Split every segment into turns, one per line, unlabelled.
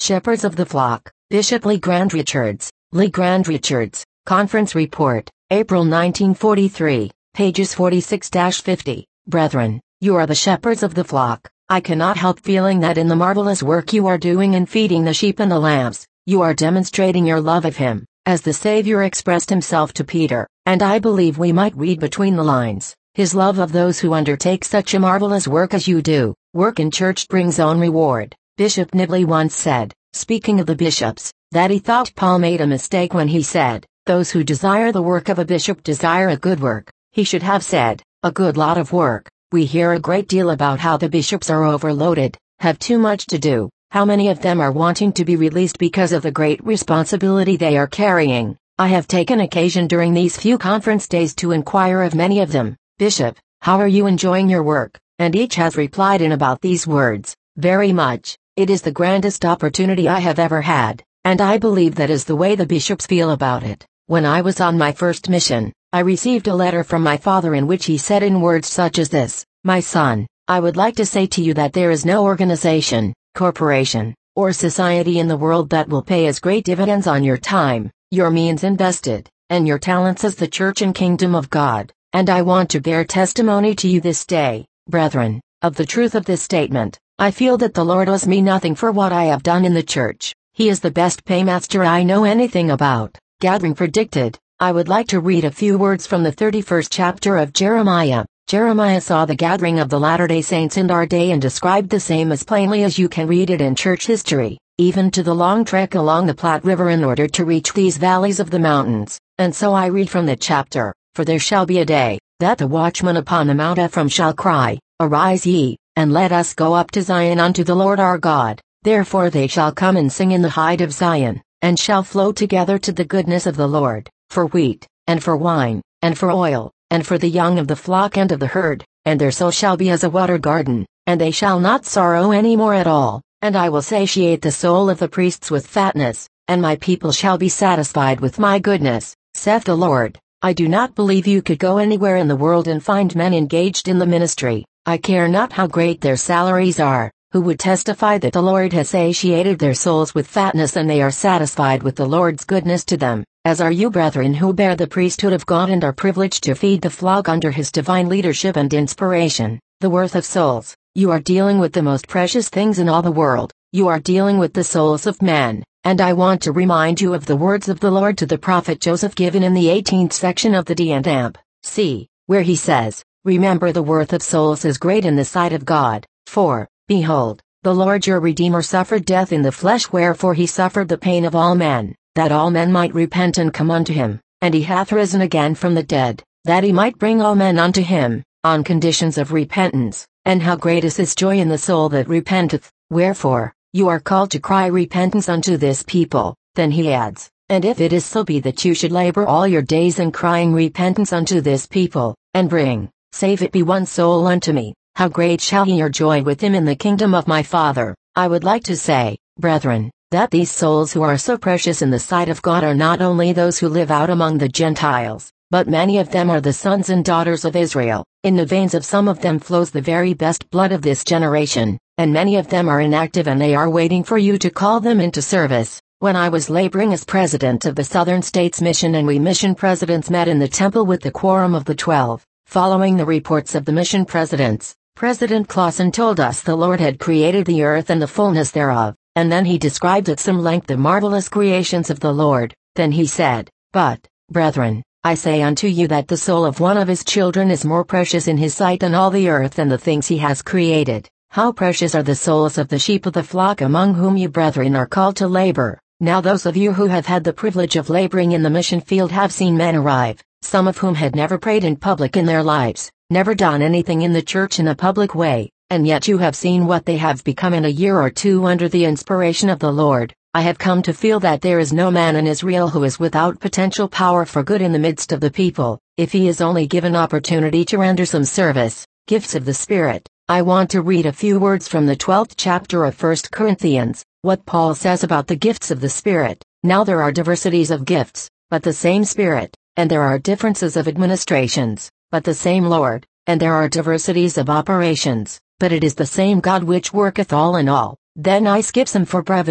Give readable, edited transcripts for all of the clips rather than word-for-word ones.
Shepherds of the Flock, Bishop Lee Grand Richards, Lee Grand Richards, Conference Report, April 1943, pages 46-50. Brethren, you are the shepherds of the flock. I cannot help feeling that in the marvelous work you are doing in feeding the sheep and the lambs, you are demonstrating your love of Him, as the Savior expressed Himself to Peter, and I believe we might read between the lines, His love of those who undertake such a marvelous work as you do. Work in church brings own reward. Bishop Nibley once said, speaking of the bishops, that he thought Paul made a mistake when he said, those who desire the work of a bishop desire a good work. He should have said, a good lot of work. We hear a great deal about how the bishops are overloaded, have too much to do, how many of them are wanting to be released because of the great responsibility they are carrying. I have taken occasion during these few conference days to inquire of many of them, Bishop, how are you enjoying your work? And each has replied in about these words, very much. It is the grandest opportunity I have ever had, and I believe that is the way the bishops feel about it. When I was on my first mission, I received a letter from my father in which he said in words such as this, my son, I would like to say to you that there is no organization, corporation, or society in the world that will pay as great dividends on your time, your means invested, and your talents as the Church and Kingdom of God, and I want to bear testimony to you this day, brethren, of the truth of this statement. I feel that the Lord owes me nothing for what I have done in the church. He is the best paymaster I know anything about. Gathering predicted. I would like to read a few words from the 31st chapter of Jeremiah. Jeremiah saw the gathering of the Latter-day Saints in our day and described the same as plainly as you can read it in church history, even to the long trek along the Platte River in order to reach these valleys of the mountains. And so I read from the chapter, for there shall be a day, that the watchman upon the Mount Ephraim shall cry, Arise ye, and let us go up to Zion unto the Lord our God. Therefore they shall come and sing in the height of Zion, and shall flow together to the goodness of the Lord, for wheat, and for wine, and for oil, and for the young of the flock and of the herd, and their soul shall be as a water garden, and they shall not sorrow any more at all, and I will satiate the soul of the priests with fatness, and my people shall be satisfied with my goodness, saith the Lord. I do not believe you could go anywhere in the world and find men engaged in the ministry, I care not how great their salaries are, who would testify that the Lord has satiated their souls with fatness and they are satisfied with the Lord's goodness to them, as are you brethren who bear the priesthood of God and are privileged to feed the flock under His divine leadership and inspiration. The worth of souls. You are dealing with the most precious things in all the world, you are dealing with the souls of men, and I want to remind you of the words of the Lord to the prophet Joseph given in the 18th section of the D&Amp. C, where he says, Remember the worth of souls is great in the sight of God, for, behold, the Lord your Redeemer suffered death in the flesh wherefore he suffered the pain of all men, that all men might repent and come unto him, and he hath risen again from the dead, that he might bring all men unto him, on conditions of repentance, and how great is his joy in the soul that repenteth, wherefore, you are called to cry repentance unto this people. Then he adds, and if it is so be that you should labor all your days in crying repentance unto this people, and bring, save it be one soul unto me, how great shall he your joy with him in the kingdom of my Father. I would like to say, brethren, that these souls who are so precious in the sight of God are not only those who live out among the Gentiles, but many of them are the sons and daughters of Israel. In the veins of some of them flows the very best blood of this generation, and many of them are inactive and they are waiting for you to call them into service. When I was laboring as president of the Southern States Mission and we mission presidents met in the temple with the quorum of the 12, following the reports of the mission presidents, President Clausen told us the Lord had created the earth and the fullness thereof, and then he described at some length the marvelous creations of the Lord. Then he said, But, brethren, I say unto you that the soul of one of his children is more precious in his sight than all the earth and the things he has created. How precious are the souls of the sheep of the flock among whom you brethren are called to labor. Now those of you who have had the privilege of laboring in the mission field have seen men arrive, some of whom had never prayed in public in their lives, never done anything in the church in a public way, and yet you have seen what they have become in a year or two under the inspiration of the Lord. I have come to feel that there is no man in Israel who is without potential power for good in the midst of the people, if he is only given opportunity to render some service. Gifts of the Spirit. I want to read a few words from the 12th chapter of 1 Corinthians, what Paul says about the gifts of the Spirit. Now there are diversities of gifts, but the same Spirit, and there are differences of administrations, but the same Lord, and there are diversities of operations, but it is the same God which worketh all in all. Then I skip some for brevity.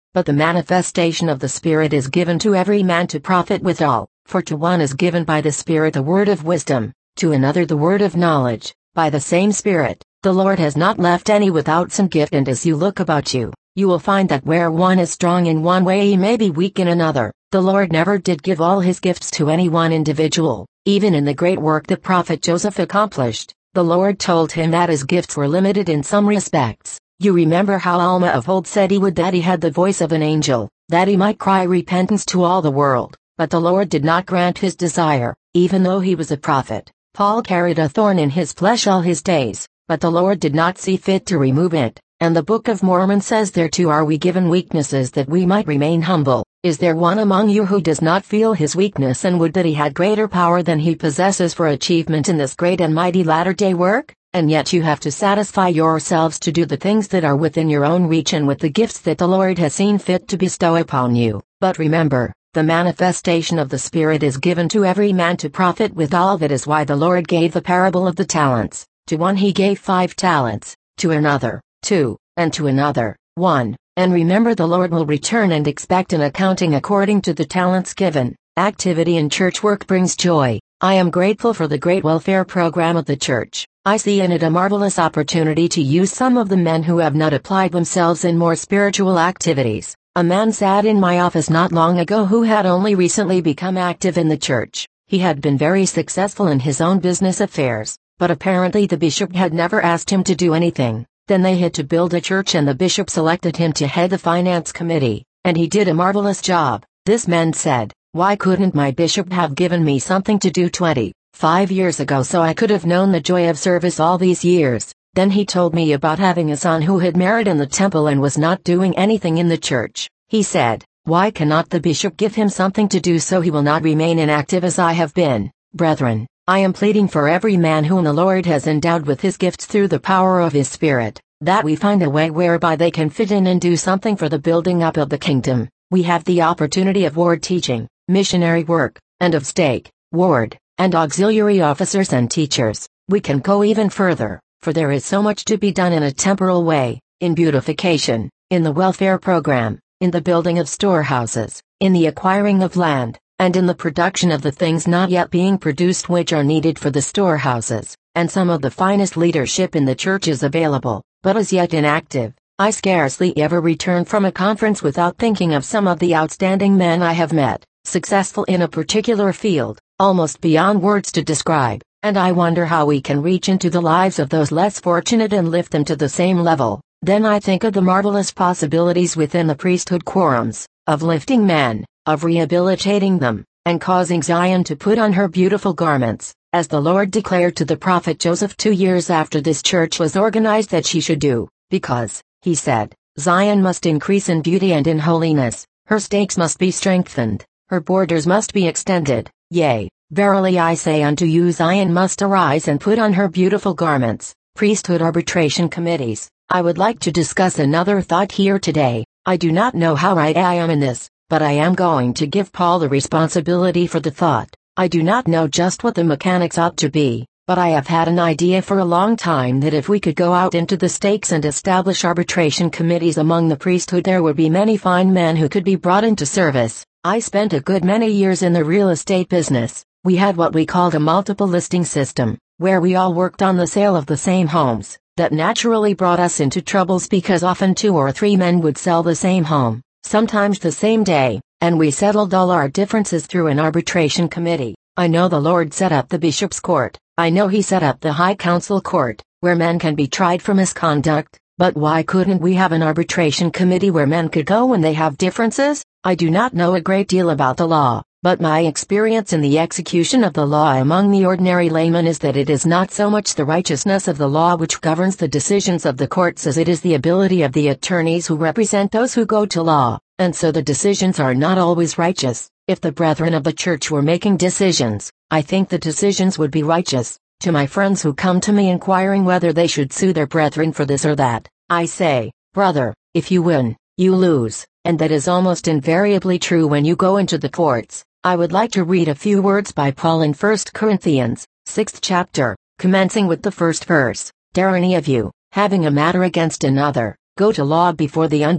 But the manifestation of the Spirit is given to every man to profit withal, for to one is given by the Spirit the word of wisdom, to another the word of knowledge, by the same Spirit. The Lord has not left any without some gift, and as you look about you, you will find that where one is strong in one way he may be weak in another. The Lord never did give all his gifts to any one individual. Even in the great work the prophet Joseph accomplished, the Lord told him that his gifts were limited in some respects. You remember how Alma of old said he would that he had the voice of an angel, that he might cry repentance to all the world, but the Lord did not grant his desire, even though he was a prophet. Paul carried a thorn in his flesh all his days, but the Lord did not see fit to remove it, and the Book of Mormon says thereto are we given weaknesses that we might remain humble. Is there one among you who does not feel his weakness and would that he had greater power than he possesses for achievement in this great and mighty latter-day work? And yet you have to satisfy yourselves to do the things that are within your own reach and with the gifts that the Lord has seen fit to bestow upon you. But remember, the manifestation of the Spirit is given to every man to profit withal. That is why the Lord gave the parable of the talents. To one he gave 5 talents, to another 2, and to another 1. And remember, the Lord will return and expect an accounting according to the talents given. Activity in church work brings joy. I am grateful for the great welfare program of the church. I see in it a marvelous opportunity to use some of the men who have not applied themselves in more spiritual activities. A man sat in my office not long ago who had only recently become active in the church. He had been very successful in his own business affairs, but apparently the bishop had never asked him to do anything. Then they had to build a church and the bishop selected him to head the finance committee, and he did a marvelous job. This man said, "Why couldn't my bishop have given me something to do 25 years ago so I could have known the joy of service all these years?" Then he told me about having a son who had married in the temple and was not doing anything in the church. He said, "Why cannot the bishop give him something to do so he will not remain inactive as I have been?" Brethren, I am pleading for every man whom the Lord has endowed with his gifts through the power of his Spirit, that we find a way whereby they can fit in and do something for the building up of the kingdom. We have the opportunity of ward teaching, missionary work, and of stake, ward, and auxiliary officers and teachers. We can go even further, for there is so much to be done in a temporal way, in beautification, in the welfare program, in the building of storehouses, in the acquiring of land, and in the production of the things not yet being produced which are needed for the storehouses, and some of the finest leadership in the church is available, but as yet inactive. I scarcely ever return from a conference without thinking of some of the outstanding men I have met, successful in a particular field, almost beyond words to describe, and I wonder how we can reach into the lives of those less fortunate and lift them to the same level. Then I think of the marvelous possibilities within the priesthood quorums, of lifting men, of rehabilitating them, and causing Zion to put on her beautiful garments, as the Lord declared to the prophet Joseph 2 years after this church was organized that she should do, because, he said, Zion must increase in beauty and in holiness, her stakes must be strengthened, her borders must be extended, yea, verily I say unto you, Zion must arise and put on her beautiful garments. Priesthood arbitration committees. I would like to discuss another thought here today. I do not know how right I am in this, but I am going to give Paul the responsibility for the thought. I do not know just what the mechanics ought to be, but I have had an idea for a long time that if we could go out into the stakes and establish arbitration committees among the priesthood, there would be many fine men who could be brought into service. I spent a good many years in the real estate business. We had what we called a multiple listing system, where we all worked on the sale of the same homes. That naturally brought us into troubles because often 2 or 3 men would sell the same home, sometimes the same day, and we settled all our differences through an arbitration committee. I know the Lord set up the bishop's court. I know he set up the high council court, where men can be tried for misconduct, but why couldn't we have an arbitration committee where men could go when they have differences? I do not know a great deal about the law, but my experience in the execution of the law among the ordinary laymen is that it is not so much the righteousness of the law which governs the decisions of the courts as it is the ability of the attorneys who represent those who go to law, and so the decisions are not always righteous. If the brethren of the church were making decisions, I think the decisions would be righteous. To my friends who come to me inquiring whether they should sue their brethren for this or that, I say, brother, if you win, you lose, and that is almost invariably true when you go into the courts. I would like to read a few words by Paul in 1 Corinthians, 6th chapter, commencing with the first verse. Dare any of you, having a matter against another, go to law before the unjust,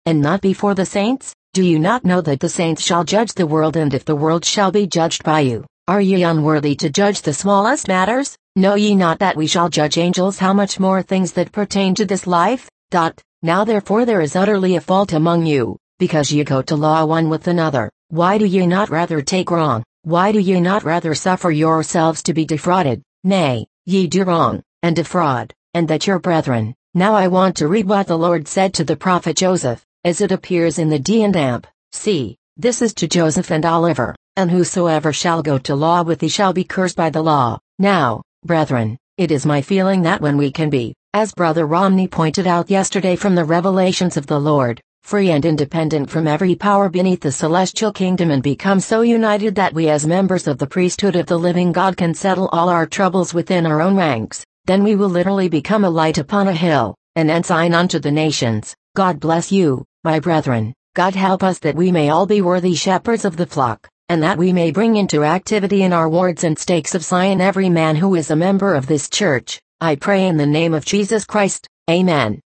and not before the saints? Do you not know that the saints shall judge the world, and if the world shall be judged by you, are ye unworthy to judge the smallest matters? Know ye not that we shall judge angels? How much more things that pertain to this life? Now therefore there is utterly a fault among you, because ye go to law one with another. Why do ye not rather take wrong? Why do ye not rather suffer yourselves to be defrauded? Nay, ye do wrong, and defraud, and that your brethren. Now I want to read what the Lord said to the prophet Joseph, as it appears in the D&amp. See, this is to Joseph and Oliver, and whosoever shall go to law with thee shall be cursed by the law. Now, brethren, it is my feeling that when we can be, as Brother Romney pointed out yesterday from the revelations of the Lord, free and independent from every power beneath the celestial kingdom, and become so united that we as members of the priesthood of the living God can settle all our troubles within our own ranks, then we will literally become a light upon a hill, an ensign unto the nations. God bless you, my brethren. God help us that we may all be worthy shepherds of the flock, and that we may bring into activity in our wards and stakes of Zion every man who is a member of this church. I pray in the name of Jesus Christ. Amen.